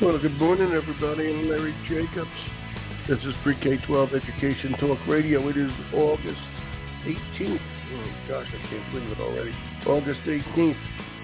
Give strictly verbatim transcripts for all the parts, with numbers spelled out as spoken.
Well, good morning, everybody. I'm Larry Jacobs. This is Pre-K twelve Education Talk Radio. It is August eighteenth. Oh, gosh, I can't believe it already. August eighteenth,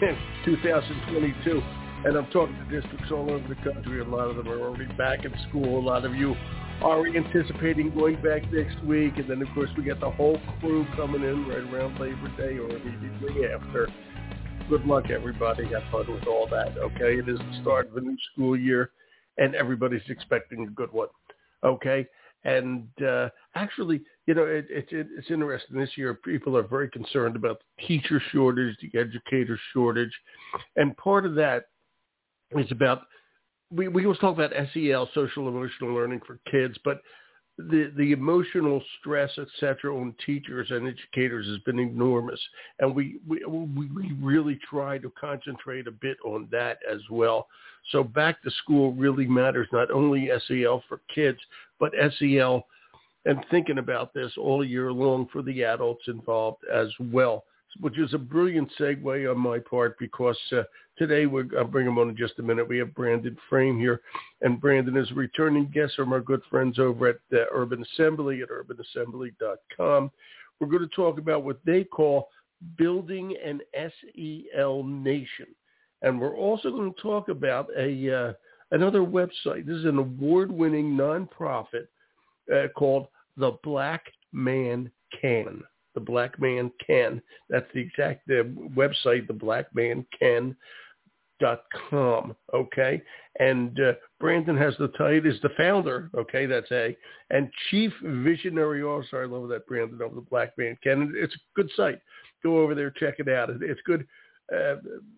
twenty twenty-two. And I'm talking to districts all over the country. A lot of them are already back in school. A lot of you are anticipating going back next week. And then, of course, we get the whole crew coming in right around Labor Day or immediately after. Good luck, everybody. Have fun with all that, okay? It is the start of a new school year, and everybody's expecting a good one, okay? And uh, actually, you know, it, it, it, it's interesting. This year, people are very concerned about the teacher shortage, the educator shortage, and part of that is about, we, we always talk about S E L, social emotional learning for kids, but the the emotional stress, et cetera, on teachers and educators has been enormous. And we, we, we really try to concentrate a bit on that as well. So back to school really matters, not only S E L for kids, but S E L and thinking about this all year long for the adults involved as well, which is a brilliant segue on my part because uh, today, we're, I'll bring him on in just a minute. We have Brandon Frame here, and Brandon is a returning guest from our good friends over at uh, Urban Assembly at urban assembly dot com. We're going to talk about what they call building an S E L nation. And we're also going to talk about a uh, another website. This is an award-winning nonprofit uh, called The Black Man Can. The Black Man Can. That's the exact uh, website, the black man can dot com, okay? And uh, Brandon has the title, is the founder, okay, that's A, and Chief Visionary Officer. I love that, Brandon, of the Black Man Can. It's a good site. Go over there, check it out. It's good uh,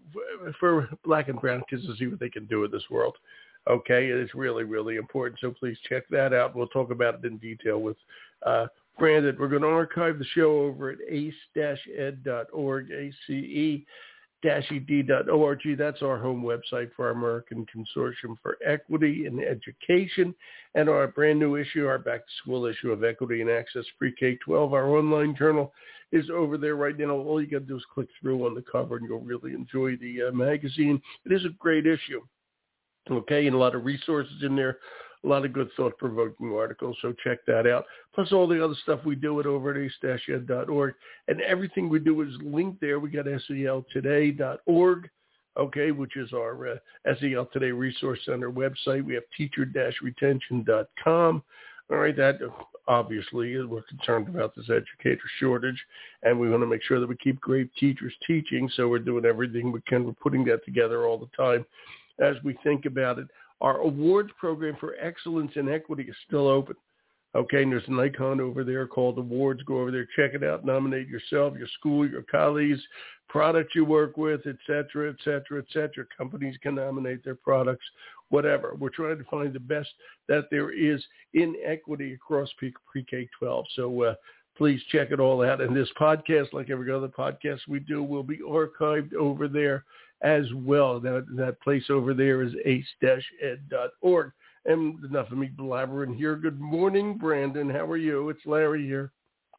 for black and brown kids to see what they can do in this world, okay? It's really, really important, so please check that out. We'll talk about it in detail with uh Brandon. We're going to archive the show over at ace dash ed dot org, A C E dash E D dot org. That's our home website for our American Consortium for Equity in Education. And our brand new issue, our back-to-school issue of Equity and Access Pre-K twelve, our online journal, is over there right now. All you got to do is click through on the cover, and you'll really enjoy the uh, magazine. It is a great issue, okay, and a lot of resources in there. A lot of good thought-provoking articles, so check that out. Plus all the other stuff we do it over at ace dash ed dot org. And everything we do is linked there. We got S E L today dot org, okay, which is our uh, S E L Today Resource Center website. We have teacher dash retention dot com. All right, that obviously, we're concerned about this educator shortage, and we want to make sure that we keep great teachers teaching, so we're doing everything we can. We're putting that together all the time as we think about it. Our awards program for excellence and equity is still open. Okay, and there's an icon over there called awards. Go over there, check it out, nominate yourself, your school, your colleagues, products you work with, et cetera, et cetera, et cetera. Companies can nominate their products, whatever. We're trying to find the best that there is in equity across Pre-K twelve. So uh, please check it all out. And this podcast, like every other podcast we do, will be archived over there as well. That that place over there is ace dash ed dot org. And enough of me blabbering here. Good morning, Brandon. How are you? It's Larry here.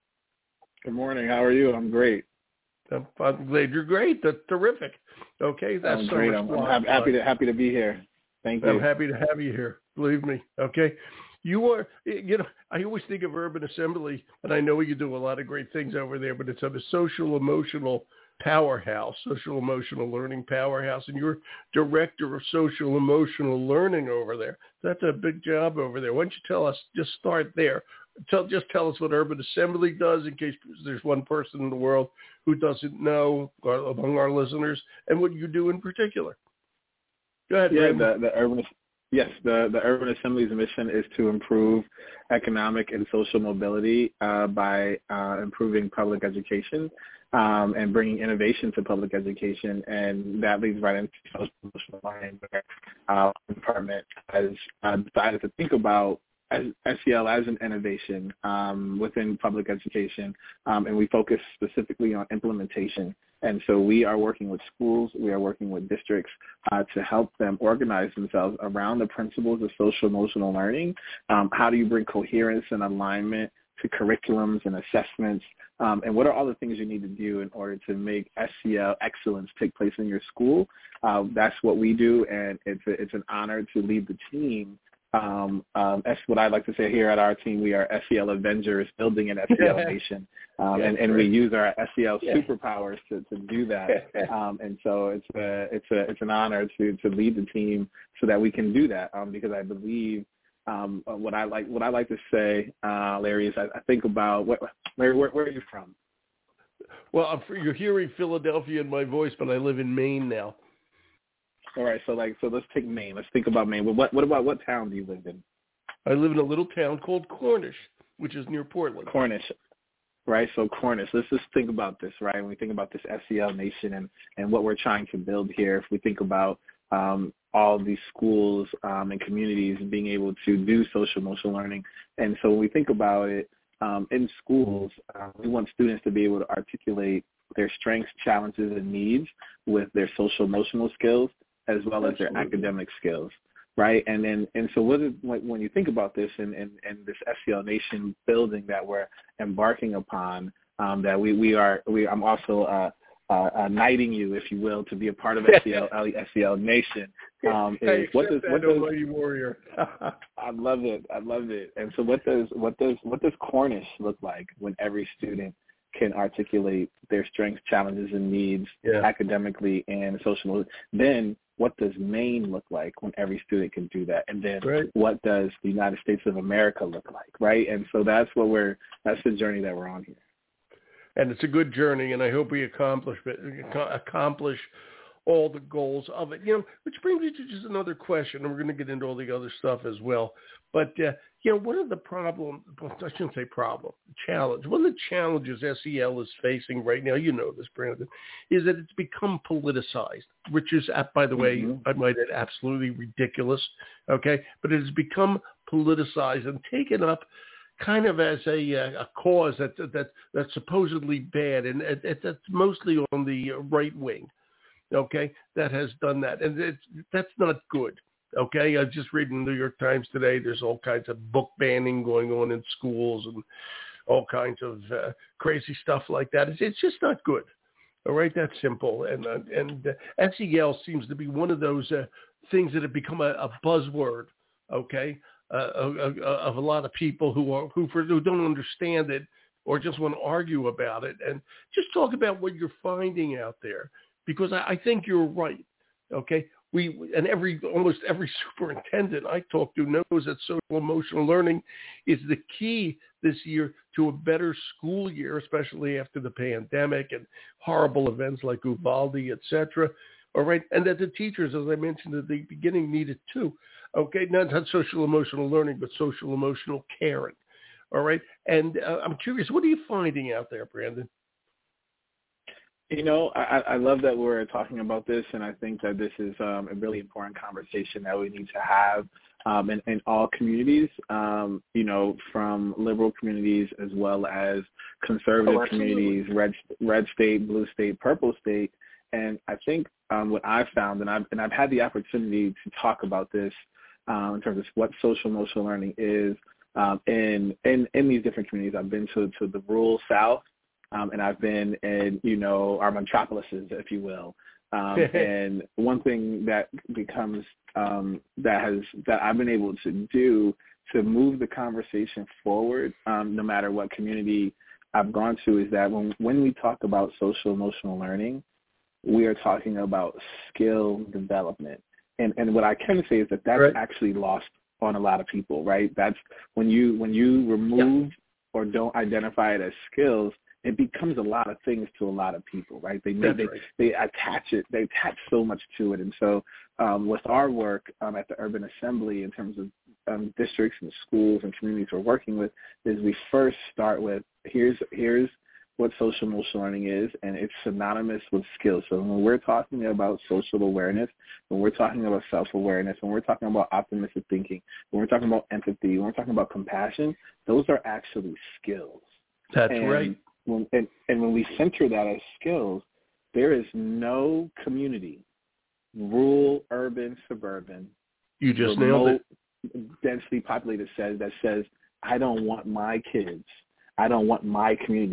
Good morning. How are you? I'm great. I'm, I'm glad you're great. That's terrific. Okay, that's I'm so great. much I'm, fun. I'm happy to happy to be here. Thank you. I'm happy to have you here. Believe me. Okay. You are, you know, I always think of Urban Assembly, and I know you do a lot of great things over there, but it's a social emotional powerhouse, social emotional learning powerhouse, and you're director of social emotional learning over there. That's a big job over there. Why don't you tell us, just start there. Tell, just tell us what Urban Assembly does in case there's one person in the world who doesn't know uh, among our listeners, and what you do in particular. Go ahead, Yeah, Brandon. the, the Urban Yes, the, the Urban Assembly's mission is to improve economic and social mobility uh, by uh, improving public education um, and bringing innovation to public education, and that leads right into social learning, where our department has uh, decided to think about as S E L as an innovation um, within public education, um, and we focus specifically on implementation. And so we are working with schools, we are working with districts uh, to help them organize themselves around the principles of social emotional learning. Um, how do you bring coherence and alignment to curriculums and assessments Um, and what are all the things you need to do in order to make S E L excellence take place in your school? Uh, that's what we do, and it's a, it's an honor to lead the team. Um, um, that's what I like to say here at our team. We are S E L Avengers, building an S E L nation, um, yeah, and, and we use our S E L yeah. superpowers to, to do that. Um, and so it's a, it's a, it's an honor to, to lead the team so that we can do that. Um, because I believe um, what I like what I like to say, uh, Larry, is I, I think about what Larry, where, where are you from? Well, I'm, you're hearing Philadelphia in my voice, but I live in Maine now. All right, so like, so let's take Maine. Let's think about Maine. What, what about what town do you live in? I live in a little town called Cornish, which is near Portland. Cornish, right? So Cornish. Let's just think about this, right? When we think about this S E L nation and, and what we're trying to build here, if we think about um, all of these schools um, and communities being able to do social emotional learning, and so when we think about it um, in schools, uh, we want students to be able to articulate their strengths, challenges, and needs with their social emotional skills, as well as their academic skills, right? And then, and so what is, when you think about this and, and, and this S E L Nation building that we're embarking upon, um, that we, we are, we, I'm also uh, uh, uh, knighting you, if you will, to be a part of S E L, S E L Nation. Um, is what does, what does, Almighty warrior. I love it. I love it. And so what does, what does, what does Cornish look like when every student can articulate their strengths, challenges, and needs yeah. academically and socially? Then what does Maine look like when every student can do that? And then right. what does the United States of America look like, right? And so that's what we're, that's the journey that we're on here. And it's a good journey, and I hope we accomplish it, accomplish all the goals of it. You know, which brings me to just another question, and we're going to get into all the other stuff as well. But, uh, you know, one of the problems, I shouldn't say problem, challenge, one of the challenges S E L is facing right now, you know this, Brandon, is that it's become politicized, which is, by the way, mm-hmm. I might add, absolutely ridiculous, okay? But it has become politicized and taken up kind of as a, a cause that, that that's supposedly bad, and it, it, that's mostly on the right wing. Okay, that has done that, and it's, that's not good. Okay, I just read in the New York Times today. There's all kinds of book banning going on in schools and all kinds of uh, crazy stuff like that. It's, it's just not good. All right, that's simple. And uh, and uh, S E L seems to be one of those uh, things that have become a, a buzzword. Okay, uh, of, of a lot of people who are who, for, who don't understand it or just want to argue about it, and just talk about what you're finding out there. Because I, I think you're right, okay? We and every almost every superintendent I talk to knows that social emotional learning is the key this year to a better school year, especially after the pandemic and horrible events like Uvalde, et cetera. All right, and that the teachers, as I mentioned at the beginning, need it too. Okay, not not social emotional learning, but social emotional caring. All right, and uh, I'm curious, what are you finding out there, Brandon? You know, I, I love that we're talking about this, and I think that this is um, a really important conversation that we need to have um, in, in all communities, um, you know, from liberal communities as well as conservative oh, communities, red, red state, blue state, purple state. And I think um, what I've found, and I've, and I've had the opportunity to talk about this um, in terms of what social emotional learning is um, in, in, in these different communities. I've been to, to the rural South. Um, and I've been in, you know, our metropolises, if you will. Um, and one thing that becomes um, that has that I've been able to do to move the conversation forward, um, no matter what community I've gone to, is that when when we talk about social emotional learning, we are talking about skill development. And and what I can say is that that's right. actually lost on a lot of people, right? That's when you when you remove yeah. or don't identify it as skills, it becomes a lot of things to a lot of people, right? They they, they, right. they attach it, they attach so much to it. And so um, with our work um, at the Urban Assembly in terms of um, districts and schools and communities we're working with, is we first start with here's here's what social emotional learning is, and it's synonymous with skills. So when we're talking about social awareness, when we're talking about self-awareness, when we're talking about optimistic thinking, when we're talking about empathy, when we're talking about compassion, those are actually skills. That's and right. When, and, and when we center that as skills, there is no community, rural, urban, suburban, you just nailed it, densely populated says that says, I don't want my kids, I don't want my community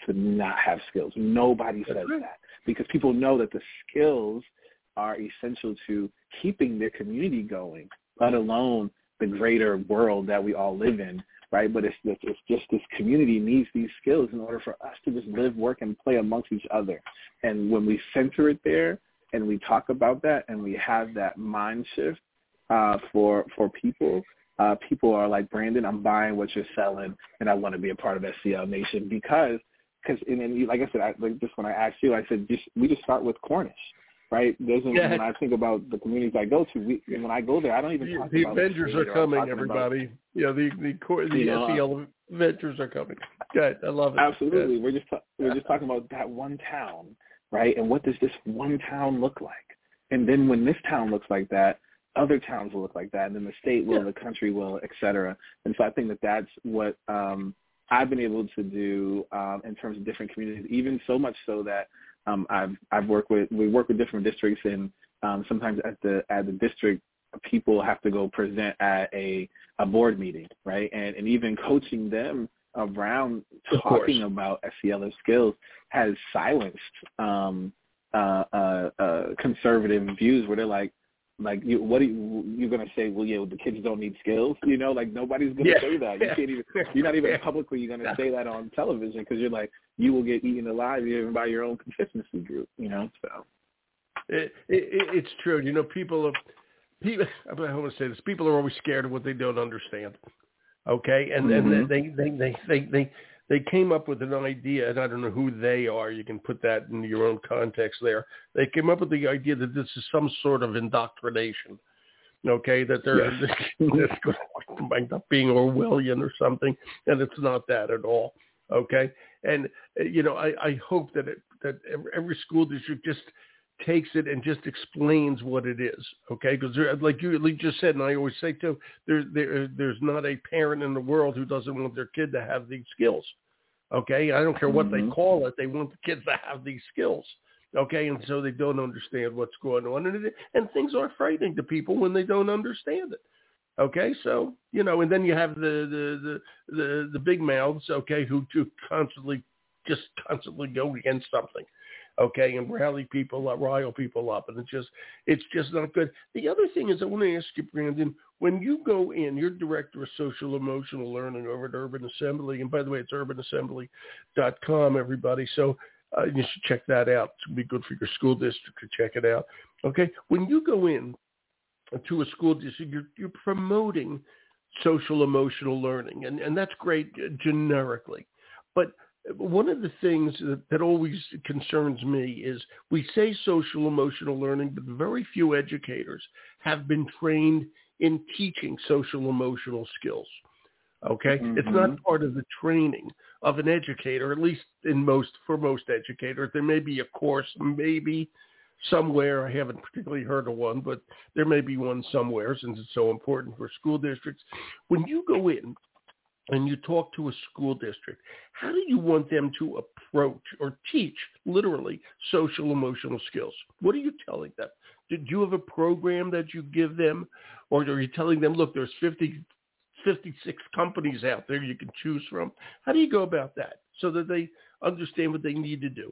to not have skills. Nobody says that because people know that the skills are essential to keeping their community going, let alone the greater world that we all live in, right? But it's, it's just this community needs these skills in order for us to just live, work, and play amongst each other. And when we center it there and we talk about that and we have that mind shift uh, for for people, uh, people are like, Brandon, I'm buying what you're selling, and I want to be a part of S C L Nation because, cause, and then, like I said, I, like just when I asked you, I said, just we just start with Cornish. Right? Doesn't yeah. When I think about the communities I go to, we, when I go there, I don't even the, talk the about the Avengers are coming. Everybody, about, yeah, the the core, the S C L Avengers are coming. Good, I love it. Absolutely, Good. we're just we're just talking about that one town, right? And what does this one town look like? And then when this town looks like that, other towns will look like that, and then the state will, yeah. the country will, et cetera. And so I think that that's what um, I've been able to do um, in terms of different communities, even so much so that. Um, I've I've worked with we work with different districts, and um, sometimes at the at the district, people have to go present at a, a board meeting, right? And and even coaching them around talking about S C L skills has silenced um, uh, uh, uh, conservative views where they're like, like you, what are you you're gonna say? Well, yeah, the kids don't need skills, you know? Like nobody's gonna yeah. say that. You can't even. You're not even publicly gonna say that on television because you're like. You will get eaten alive even by your own consistency group, you know. So it, it, it's true. You know, people are people. I want to say this: people are always scared of what they don't understand. Okay, and mm-hmm. and they they, they they they they came up with an idea, and I don't know who they are. You can put that in your own context there. They came up with the idea that this is some sort of indoctrination. Okay, that they're yes. that's going to wind up being Orwellian or something, and it's not that at all. Okay, and you know, I, I hope that it, that every school district just takes it and just explains what it is. Okay, because like you like just said, and I always say too, there there there's not a parent in the world who doesn't want their kid to have these skills. Okay, I don't care what mm-hmm. they call it, they want the kids to have these skills. Okay, and so they don't understand what's going on, and it, and things are frightening to people when they don't understand it. Okay, so, you know, and then you have the the, the, the, the big mouths, okay, who, who constantly, just constantly go against something, okay, and rally people up, rile people up, and it's just, it's just not good. The other thing is I want to ask you, Brandon, when you go in, you're director of social emotional learning over at Urban Assembly, and by the way, it's urban assembly dot com, everybody, so uh, you should check that out. It would be good for your school district to check it out, okay? When you go in, to a school district, you're, you're promoting social emotional learning, and, and that's great generically. But one of the things that, that always concerns me is we say social emotional learning, but very few educators have been trained in teaching social emotional skills. Okay, mm-hmm. It's not part of the training of an educator, at least in most for most educators. There may be a course, maybe. Somewhere, I haven't particularly heard of one, but there may be one somewhere since it's so important for school districts. When you go in and you talk to a school district, how do you want them to approach or teach, literally, social emotional skills? What are you telling them? Did you have a program that you give them, or are you telling them, look, there's fifty, fifty-six companies out there you can choose from? How do you go about that so that they understand what they need to do?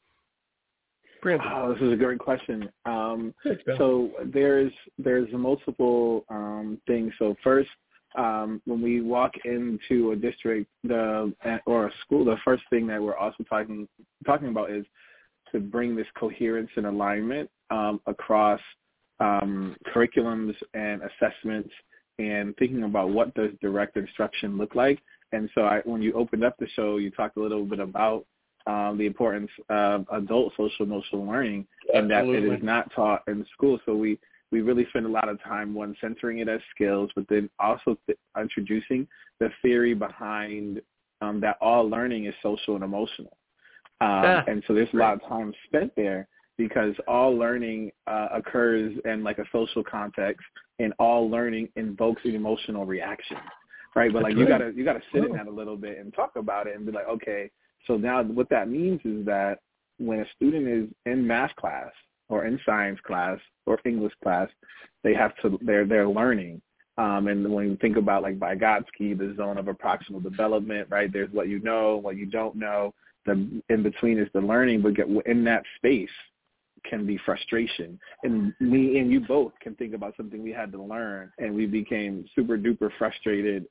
Oh, this is a great question. Um, so there's there's multiple um, things. So first, um, when we walk into a district the or a school, the first thing that we're also talking talking about is to bring this coherence and alignment um, across um, curriculums and assessments, and thinking about what does direct instruction look like. And so I, when you opened up the show, you talked a little bit about Um, the importance of adult social emotional learning, and that it is not taught in school. So we, we really spend a lot of time, one, centering it as skills, but then also th- introducing the theory behind um, that all learning is social and emotional. Um, yeah. And so there's a lot of time spent there because all learning uh, occurs in like a social context, and all learning invokes an emotional reaction, right? But like That's you right. gotta you gotta sit oh. in that a little bit and talk about it and be like, okay. So now what that means is that when a student is in math class or in science class or English class, they have to, they're, they're learning. Um, and when you think about like Vygotsky, the zone of approximal development, right, there's what you know, what you don't know. the in between is the learning, but get in that space can be frustration. And me and you both can think about something we had to learn, and we became super duper frustrated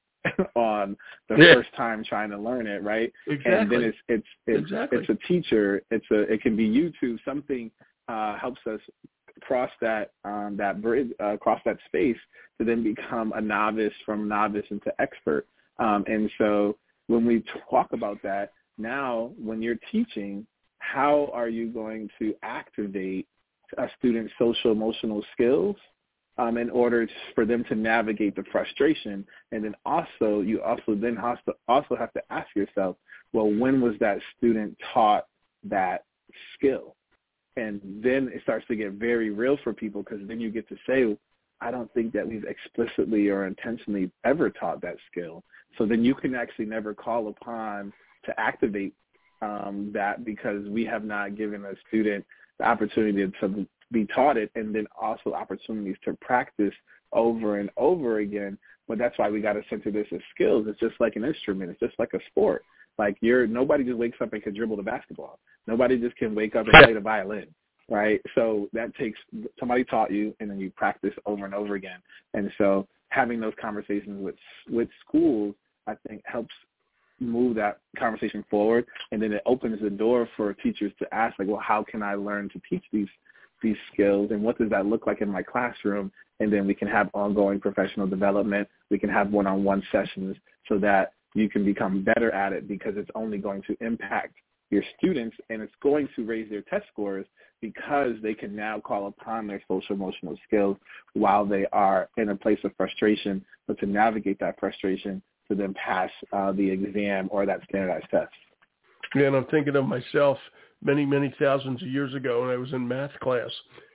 on the yeah. first time trying to learn it, right? Exactly. And then it's it's it's, exactly. it's a teacher. It's a it can be YouTube. Something uh, helps us cross that um, that bridge, uh, cross that space to then become a novice, from novice into expert. Um, and so when we talk about that now, when you're teaching, how are you going to activate a student's social emotional skills um, in order for them to navigate the frustration? And then also, you also then have to also have to ask yourself, well, when was that student taught that skill? And then it starts to get very real for people, because then you get to say, I don't think that we've explicitly or intentionally ever taught that skill. So then you can actually never call upon to activate um, that, because we have not given a student the opportunity to be taught it, and then also opportunities to practice over and over again. But that's why we got to center this as skills. It's just like an instrument. It's just like a sport. Like you're nobody just wakes up and can dribble the basketball. Nobody just can wake up and play the violin, right? So that takes somebody taught you, and then you practice over and over again. And so having those conversations with with schools, I think, helps move that conversation forward, and then it opens the door for teachers to ask, like, well, how can I learn to teach these these skills, and what does that look like in my classroom? And then we can have ongoing professional development. We can have one-on-one sessions so that you can become better at it, because it's only going to impact your students, and it's going to raise their test scores, because they can now call upon their social emotional skills while they are in a place of frustration, but to navigate that frustration to then pass uh, the exam or that standardized test. Yeah, and I'm thinking of myself many, many thousands of years ago when I was in math class.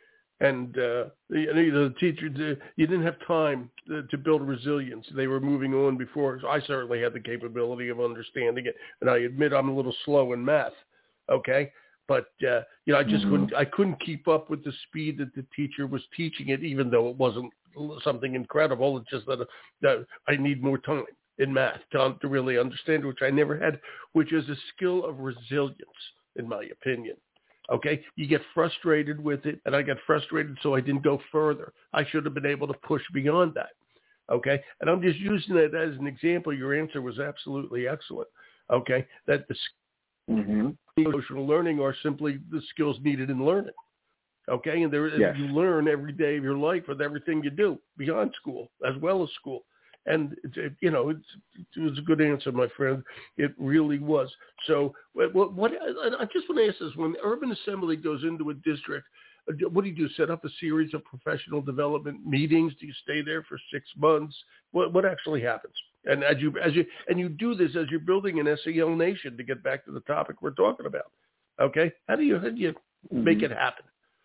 And uh, the, the teacher, the, you didn't have time to, to build resilience. They were moving on before. So I certainly had the capability of understanding it. And I admit I'm a little slow in math, okay? But, uh, you know, I just mm-hmm. couldn't, I couldn't keep up with the speed that the teacher was teaching it, even though it wasn't something incredible. It's just that, uh, that I need more time in math to, to really understand, which I never had, which is a skill of resilience, in my opinion. Okay, you get frustrated with it, and I got frustrated, so I didn't go further. I should have been able to push beyond that. Okay, and I'm just using that as an example. Your answer was absolutely excellent. Okay, that the mm-hmm. emotional learning are simply the skills needed in learning. Okay, and there yes. you learn every day of your life with everything you do beyond school as well as school. And, it, you know, it's, it was a good answer, my friend. It really was. So what, what I just want to ask is, when the Urban Assembly goes into a district, what do you do? Set up a series of professional development meetings? Do you stay there for six months? What what actually happens? And as you as you and you do this as you're building an S E L nation, to get back to the topic we're talking about. Okay, how do you how do you mm-hmm. make it happen?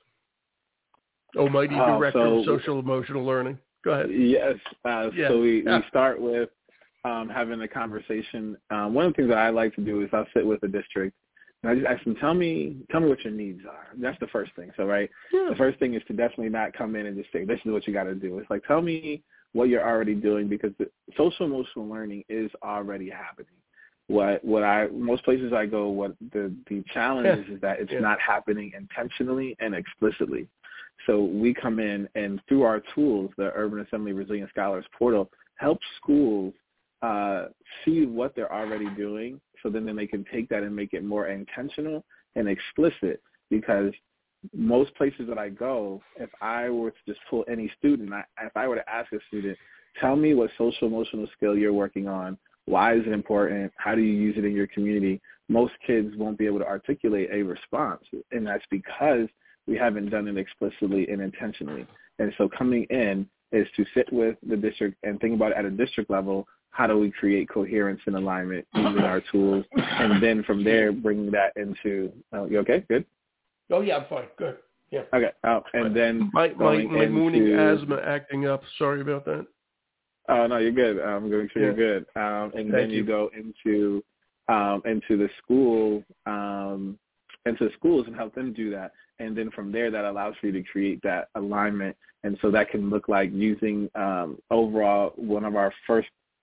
Almighty uh, Director so, of Social Emotional Learning. Go ahead. Yes. Uh, yeah. So we, yeah. we start with um, having a conversation. Um, one of the things that I like to do is I'll sit with the district, and I just ask them, tell me, tell me what your needs are. That's the first thing. So, right, yeah. the first thing is to definitely not come in and just say, this is what you got to do. It's like, tell me what you're already doing, because the social emotional learning is already happening. What what I most places I go, what the the challenge yeah. is, is that it's yeah. not happening intentionally and explicitly. So we come in, and through our tools, the Urban Assembly Resilient Scholars Portal helps schools uh, see what they're already doing, so then, then they can take that and make it more intentional and explicit. Because most places that I go, if I were to just pull any student, I, if I were to ask a student, tell me what social emotional skill you're working on, why is it important, how do you use it in your community, most kids won't be able to articulate a response. And that's because we haven't done it explicitly and intentionally. And so coming in is to sit with the district and think about it at a district level. How do we create coherence and alignment using our tools? And then from there, bringing that into, oh, you okay? Good? Oh, yeah, I'm fine. Good. Yeah. Okay. Oh, and then my, my, my into, morning asthma acting up. Sorry about that. Oh, no, you're good. I'm going to make sure yeah. you're good. Um, and Thank then you, you go into um, into the school, um, into schools and help them do that. And then from there, that allows for you to create that alignment. And so that can look like using um, overall one of our first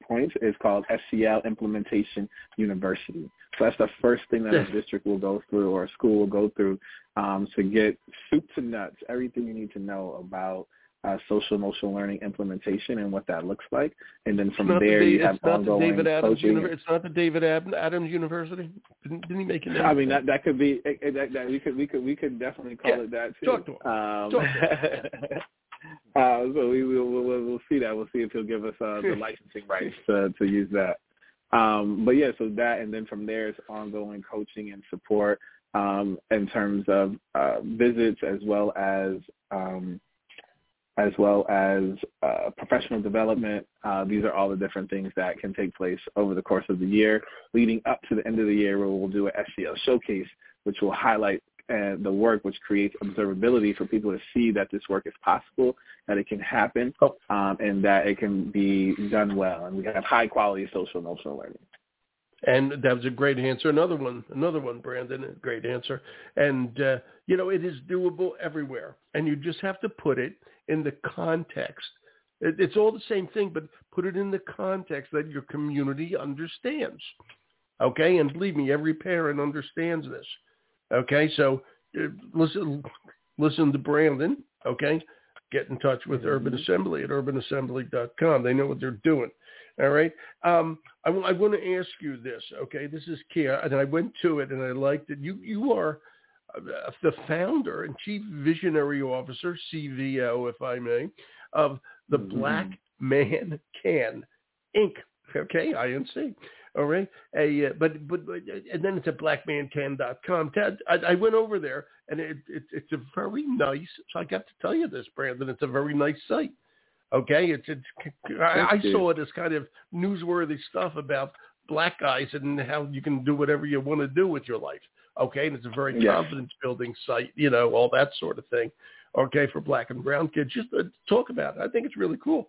points is called S C L Implementation University. So that's the first thing that a district will go through or a school will go through um, to get soup to nuts, everything you need to know about uh, social emotional learning implementation and what that looks like. And then from there, the, you have it's not ongoing the David Adams coaching. Univer- It's not the David Ab- Adams University. Didn't, didn't he make it? I mean, that that could be it, that, that we could we could we could definitely call yeah. it that too. Talk to him. Um, Talk to him. uh, so we will we'll, we'll, we'll see that. We'll see if he'll give us uh, the licensing rights to to use that. Um, but yeah, so that, and then from there is ongoing coaching and support um, in terms of uh, visits as well as um, as well as uh, professional development. Uh, these are all the different things that can take place over the course of the year, leading up to the end of the year where we'll do an S C L showcase, which will highlight uh, the work, which creates observability for people to see that this work is possible, that it can happen, oh. um, and that it can be done well. And we have high-quality social emotional learning. And that was a great answer. Another one, another one, Brandon, a great answer. And, uh, you know, it is doable everywhere. And you just have to put it in the context. It, it's all the same thing, but put it in the context that your community understands. Okay? And believe me, every parent understands this. Okay? So uh, listen, listen to Brandon. Okay? Get in touch with mm-hmm. Urban Assembly at urban assembly dot com. They know what they're doing. All right. Um, I, w- I want to ask you this. Okay, this is Kia, and I went to it, and I liked it. You you are uh, the founder and chief visionary officer, C V O, if I may, of the mm-hmm. Black Man Can Incorporated. Okay, I N C. All right. A, uh, but but and then it's at black man can dot com. Ted, I, I went over there, and it, it it's a very nice. So I got to tell you this, Brandon. It's a very nice site. Okay, it's, it's I, I saw it as kind of newsworthy stuff about black guys and how you can do whatever you want to do with your life. Okay, and it's a very yes. confidence-building site, you know, all that sort of thing. Okay, for black and brown kids, just uh, talk about it. I think it's really cool.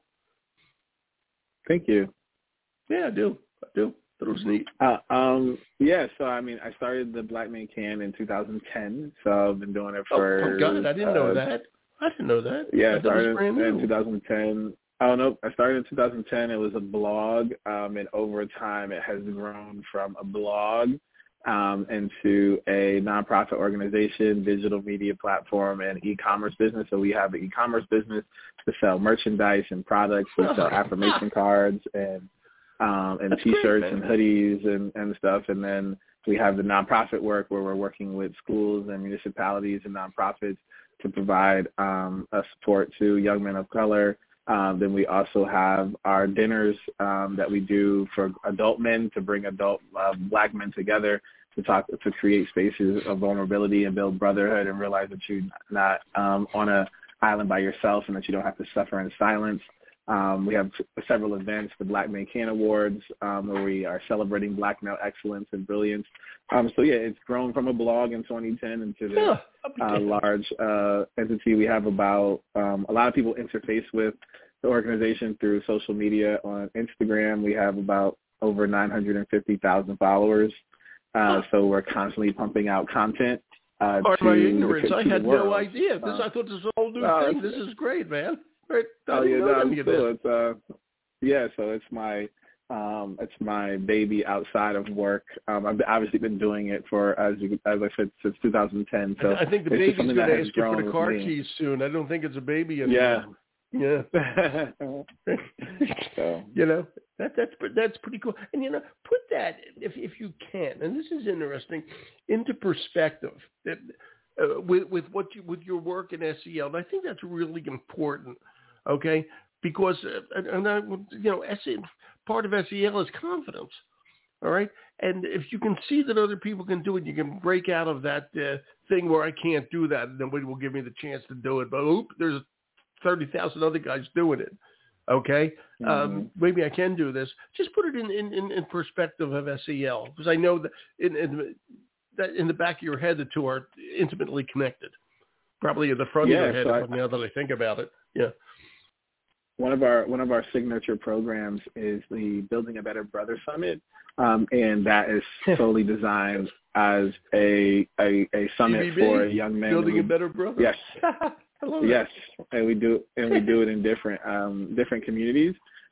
Thank you. Yeah, I do. I do. That was neat. Uh, um, yeah, so I mean, I started the Black Man Can in two thousand ten, so I've been doing it for. Oh, oh God, I didn't uh, know that. I didn't know that. Yeah, I started in twenty ten. Oh, no, I started in two thousand ten. It was a blog, um, and over time it has grown from a blog um, into a nonprofit organization, digital media platform, and e-commerce business. So we have an e-commerce business to sell merchandise and products. We sell affirmation cards and um, and That's T-shirts great, and hoodies and, and stuff. And then we have the nonprofit work where we're working with schools and municipalities and nonprofits to provide um, a support to young men of color. Um, then we also have our dinners um, that we do for adult men to bring adult uh, black men together to talk to create spaces of vulnerability and build brotherhood and realize that you're not um, on an island by yourself and that you don't have to suffer in silence. Um, we have several events, the Black Man Can Awards, um, where we are celebrating black male excellence and brilliance. Um, so, yeah, it's grown from a blog in twenty ten into this yeah, uh, large uh, entity. We have about um, a lot of people interface with the organization through social media. On Instagram, we have about over nine hundred fifty thousand followers. Uh, so we're constantly pumping out content. Uh, Pardon to my ignorance. the, I to had the world. no idea. This Uh, I thought this was a whole new uh, thing. This is great, man. Right. Oh yeah, no, it's cool. It's uh, yeah. So it's my um, it's my baby outside of work. Um, I've obviously been doing it for as you, as I said since two thousand ten. So I think the baby's going to ask you for the car keys soon. I don't think it's a baby anymore. Yeah. Yeah. so. You know, that that's that's pretty cool. And you know, put that if if you can, and this is interesting, into perspective. That, Uh, with with what you, with your work in S E L, and I think that's really important, okay? Because uh, and, and I, you know, S E L, part of S E L is confidence, all right? And if you can see that other people can do it, you can break out of that uh, thing where I can't do that, and nobody will give me the chance to do it. But oop, there's thirty thousand other guys doing it, okay? Mm-hmm. Um, maybe I can do this. Just put it in in, in perspective of S E L, because I know that in, in that in the back of your head, the two are intimately connected. Probably in the front yeah, of your head, so I, now that I think about it. Yeah. One of our one of our signature programs is the Building a Better Brother Summit, um, and that is solely designed as a a, a summit B B B, for young men. Building a Better Brother. Yes. I love yes, that. and we do and we do it in different um, different communities.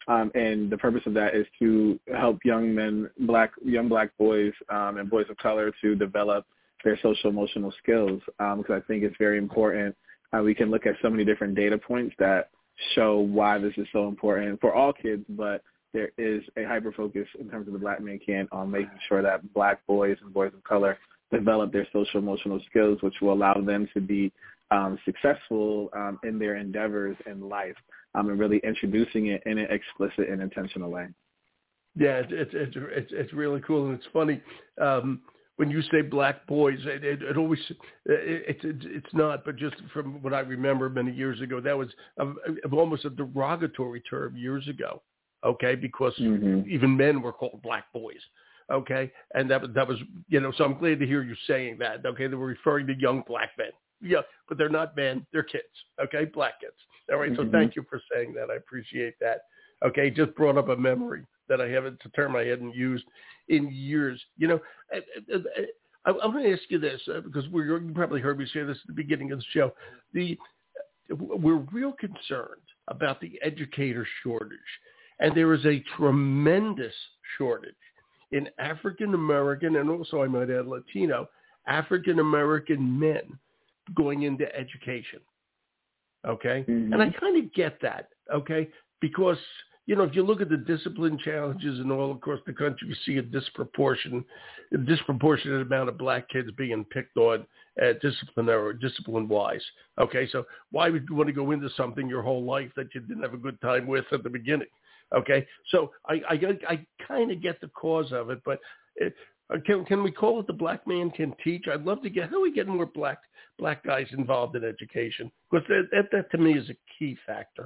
Um, and the purpose of that is to help young men, black young black boys um, and boys of color to develop their social emotional skills. Because um, I think it's very important. Uh, we can look at so many different data points that show why this is so important for all kids, but there is a hyper focus in terms of the Black Man Can on making sure that black boys and boys of color develop their social emotional skills, which will allow them to be um, successful um, in their endeavors in life, um, and really introducing it in an explicit and intentional way. Yeah, it's it's it's, it's, it's really cool, and it's funny. Um, when you say black boys, it, it, it always it, it, it's not, but just from what I remember many years ago, that was a, a, almost a derogatory term years ago. Okay, because mm-hmm. even men were called black boys. Okay, and that was that was you know. So I'm glad to hear you saying that. Okay, they were referring to young black men. Yeah, but they're not men; they're kids. Okay, black kids. All right. Mm-hmm. So thank you for saying that. I appreciate that. Okay, just brought up a memory that I haven't, it's a term I hadn't used in years. You know, I, I, I'm going to ask you this uh, because we're, you probably heard me say this at the beginning of the show. The we're real concerned about the educator shortage, and there is a tremendous shortage in African American and also, I might add, Latino African American men going into education. Okay, mm-hmm. and I kind of get that. Okay, because you know, if you look at the discipline challenges and all across the country, you see a disproportion, a disproportionate amount of black kids being picked on uh, disciplinary, discipline-wise. Okay, so why would you want to go into something your whole life that you didn't have a good time with at the beginning? Okay, so I I, I kind of get the cause of it, but it, can can we call it the Black Man Can Teach? I'd love to get how do we get more black black guys involved in education, because that, that that to me is a key factor.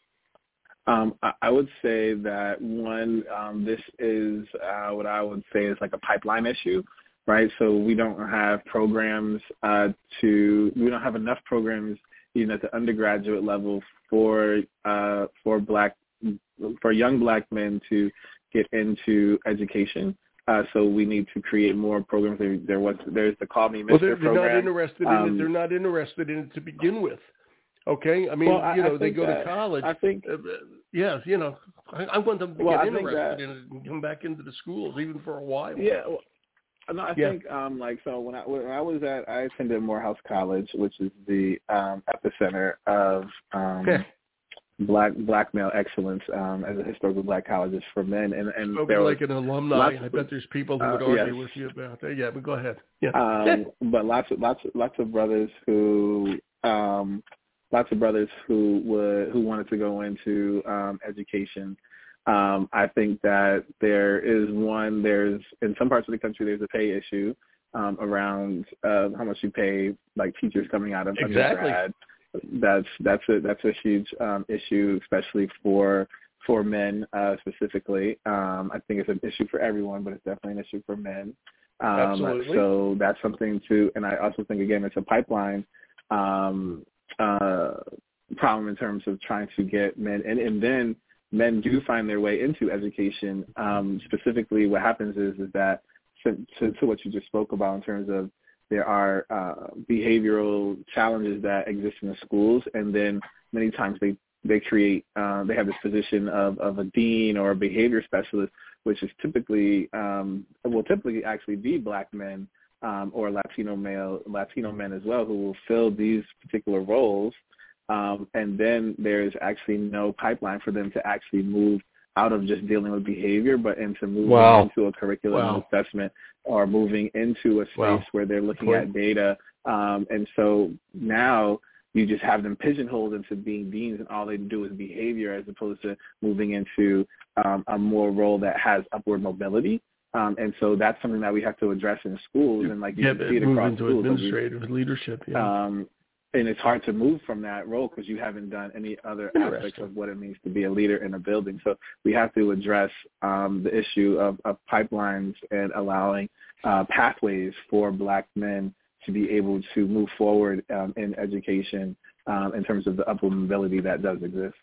Um, I, I would say that one, um, this is uh, what I would say is like a pipeline issue, right? So we don't have programs uh, to, we don't have enough programs even at the undergraduate level for uh, for black for young black men to get into education. Uh, so we need to create more programs. There, there was there's the Call Me Mister Well, they're, they're program. not interested um, in it. They're not interested in it to begin with. Okay, I mean, well, I, you know, I they go that, to college. I think, uh, yeah, you know, I, I want them to well, get I interested that, in it and come back into the schools, even for a while. Yeah, well, no, I yeah. think um, like so when I when I was at I attended Morehouse College, which is the um, epicenter of um, yeah. black black male excellence um, as a historical black college for men, and and Spoken there like was an alumni. I bet there's people who would uh, argue yes. with you about that. Yeah, but go ahead. Yeah, um, but lots of lots of, lots of brothers who. Um, Lots of brothers who would who wanted to go into um, education. Um, I think that there is one. There's in some parts of the country there's a pay issue um, around uh, how much you pay like teachers coming out of exactly. undergrad. That's that's a that's a huge um, issue, especially for for men uh, specifically. Um, I think it's an issue for everyone, but it's definitely an issue for men. Um, Absolutely. So that's something to. And I also think again it's a pipeline. Um, uh, problem in terms of trying to get men, and, and then men do find their way into education. Um, specifically, what happens is is that to, to, to what you just spoke about in terms of there are uh, behavioral challenges that exist in the schools, and then many times they they create uh, they have this position of, of a dean or a behavior specialist, which is typically um, will typically actually be black men. Um, or Latino male, Latino men as well, who will fill these particular roles, um, and then there's actually no pipeline for them to actually move out of just dealing with behavior, but into moving wow. into a curriculum wow. assessment or moving into a space wow. where they're looking Point. at data. Um, and so now you just have them pigeonholed into being deans, and all they do is behavior, as opposed to moving into um, a more role that has upward mobility. Um, and so that's something that we have to address in schools, and like you yeah, can see it move across into schools. administrative leadership. Yeah. Um, and it's hard to move from that role because you haven't done any other aspects of what it means to be a leader in a building. So we have to address um, the issue of, of pipelines and allowing uh, pathways for black men to be able to move forward um, in education um, in terms of the upward mobility that does exist.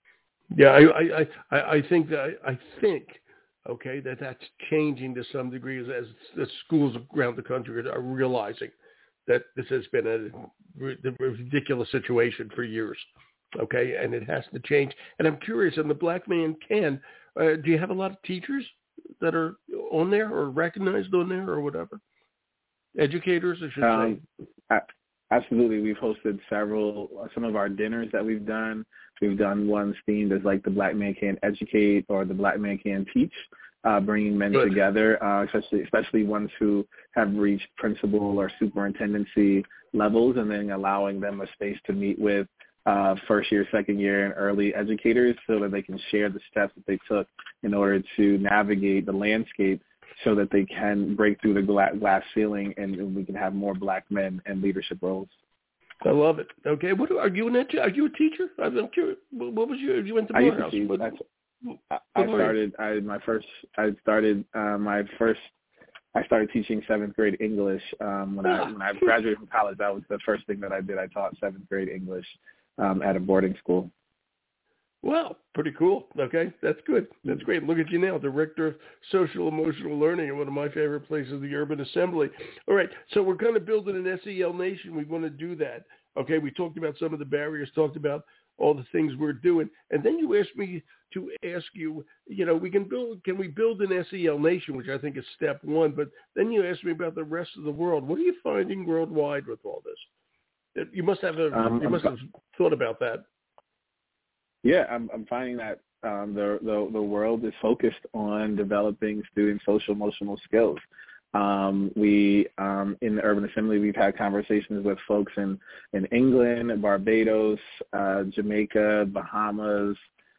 Yeah, I I, I, I think that I think. Okay, that that's changing to some degree as, as the schools around the country are realizing that this has been a, a ridiculous situation for years. Okay, and it has to change. And I'm curious, on the Black Man Can, uh, do you have a lot of teachers that are on there or recognized on there or whatever? Educators, I should um, say. I, absolutely. We've hosted several, some of our dinners that we've done. We've done ones themed as like the Black Man Can Educate or the Black Man Can Teach, uh, bringing men Good. together, uh, especially especially ones who have reached principal or superintendency levels, and then allowing them a space to meet with uh, first year, second year, and early educators so that they can share the steps that they took in order to navigate the landscape so that they can break through the glass ceiling and we can have more Black men in leadership roles. I love it. Okay, what are you an edu- Are you a teacher? I'm curious. What was your? You went to I used Morehouse. to teach. What, I, what I started. I my first. I started uh, my first. I started teaching seventh grade English um, when I when I graduated from college. That was the first thing that I did. I taught seventh grade English um, at a boarding school. Wow, pretty cool. Okay, that's good. That's great. Look at you now, Director of Social Emotional Learning in one of my favorite places, the Urban Assembly. All right, so we're kind of building an S E L nation. We want to do that. Okay, we talked about some of the barriers, talked about all the things we're doing, and then you asked me to ask you, you know, we can build, can we build an S E L nation, which I think is step one, but then you asked me about the rest of the world. What are you finding worldwide with all this? You must have a, Um, you must have thought about that. Yeah, I'm, I'm finding that um, the, the the world is focused on developing student social emotional skills. Um, we um, in the Urban Assembly, we've had conversations with folks in, in England, Barbados, uh, Jamaica, Bahamas,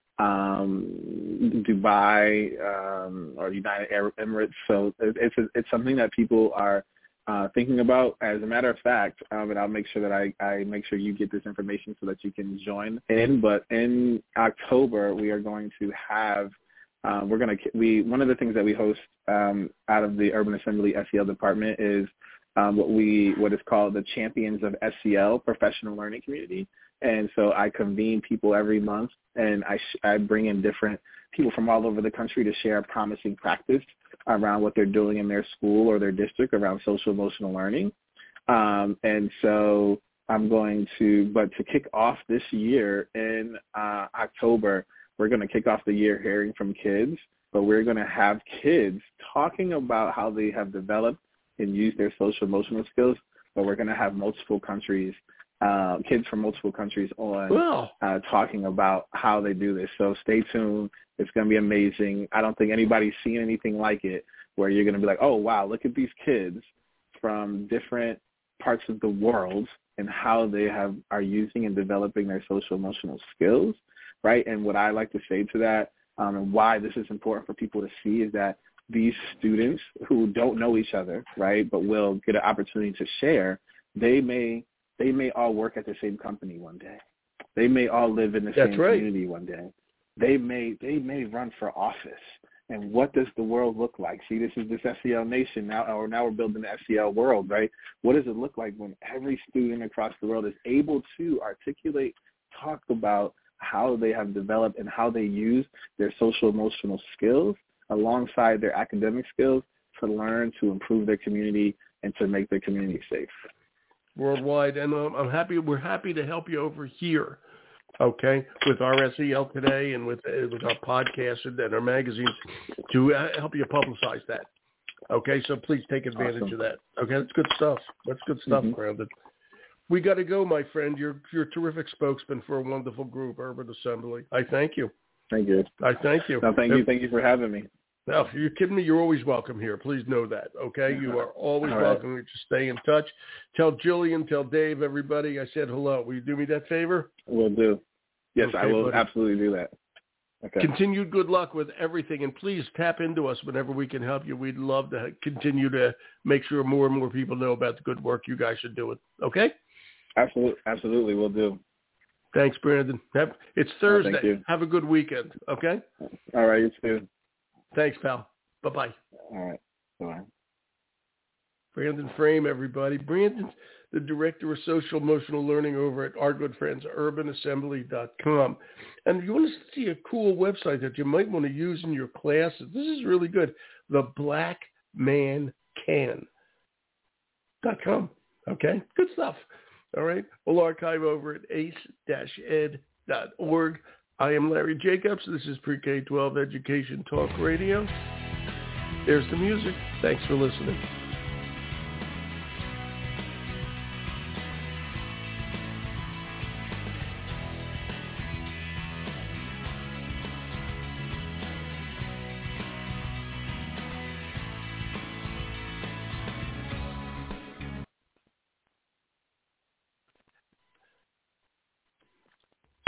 um, Dubai, um, or United Arab Emirates. So it's it's something that people are Uh, thinking about. As a matter of fact, um, and I'll make sure that I, I make sure you get this information so that you can join in. But in October, we are going to have, uh, we're going to, we, one of the things that we host um, out of the Urban Assembly S E L department is um, what we, what is called the Champions of S E L Professional Learning Community. And so I convene people every month, and I, sh- I bring in different people from all over the country to share promising practice around what they're doing in their school or their district around social emotional learning. Um, and so I'm going to, but to kick off this year in uh, October, we're going to kick off the year hearing from kids, but we're going to have kids talking about how they have developed and used their social emotional skills, but we're going to have multiple countries, uh, kids from multiple countries on Wow. uh, talking about how they do this. So stay tuned. It's going to be amazing. I don't think anybody's seen anything like it where you're going to be like, oh, wow, look at these kids from different parts of the world and how they have are using and developing their social emotional skills, right? And what I like to say to that um, and why this is important for people to see is that these students who don't know each other, right, but will get an opportunity to share, they may they may all work at the same company one day. They may all live in the That's same right. community one day. They may they may run for office. And what does the world look like? See, this is this S E L nation now, or now we're building the S E L world, right? What does it look like when every student across the world is able to articulate, talk about how they have developed and how they use their social emotional skills alongside their academic skills to learn, to improve their community, and to make their community safe. Worldwide, and um, I'm happy. We're happy to help you over here, okay, with our S E L today and with uh, with our podcast and, and our magazines to uh, help you publicize that. Okay, so please take advantage Awesome. of that. Okay, that's good stuff. That's good stuff, Mm-hmm. Brandon. We got to go, my friend. You're you're a terrific spokesman for a wonderful group, Urban Assembly. I thank you. Thank you. I thank you. No, thank you. Thank you for having me. Now, if you're kidding me, you're always welcome here. Please know that, okay? You are always All right. welcome. We just stay in touch. Tell Jillian, tell Dave, everybody, I said hello. Will you do me that favor? Will do. Yes, Okay, I will buddy. absolutely do that. Okay. Continued good luck with everything, and please tap into us whenever we can help you. We'd love to continue to make sure more and more people know about the good work you guys are doing, okay? Absolutely. Absolutely. Will do. Thanks, Brandon. Have, it's Thursday. Thank you. Have a good weekend, okay? All right. You too. Thanks, pal. Bye-bye. All right. Bye. Brandon Frame, everybody. Brandon's the Director of Social Emotional Learning over at our good friends, urban assembly dot com. And if you want to see a cool website that you might want to use in your classes, this is really good, the black man can dot com. Okay? Good stuff. All right? We'll archive over at ace dash ed dot org. I am Larry Jacobs. This is Pre-K twelve Education Talk Radio. There's the music. Thanks for listening.